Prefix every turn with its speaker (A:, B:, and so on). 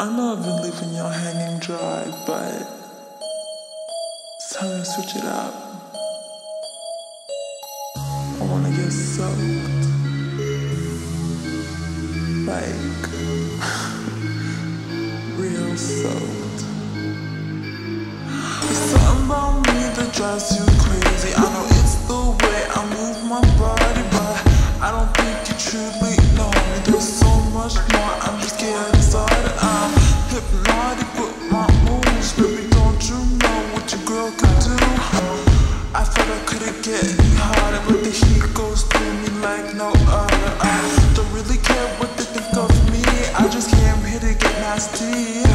A: I know I've been leaving y'all hanging dry, but it's time to switch it up. I wanna get soaked. Like, real soaked. There's something about me that drives you crazy. I know it's the way I move my body, but I don't think you truly know me. There's so much more, I'm just getting started. I'm hypnotic with my moves. Baby, don't you know what your girl can do? I thought I couldn't get any harder, but the heat goes through me like no other. I don't really care what they think of me, I just came here to get nasty.